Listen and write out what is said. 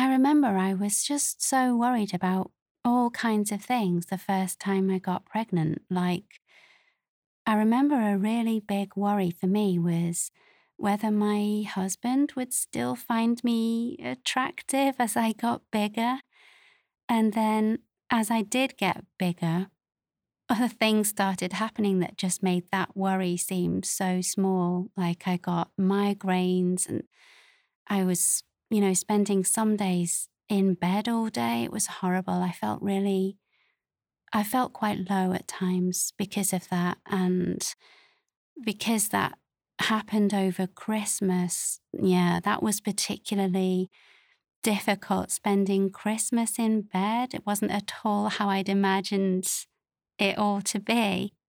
I remember I was just so worried about all kinds of things the first time I got pregnant. Like, I remember a really big worry for me was whether my husband would still find me attractive as I got bigger. And then as I did get bigger, other things started happening that just made that worry seem so small. Like I got migraines and I was, spending some days in bed all day. It was horrible. I felt quite low at times because of that. And because that happened over Christmas, yeah, that was particularly difficult spending Christmas in bed. It wasn't at all how I'd imagined it all to be.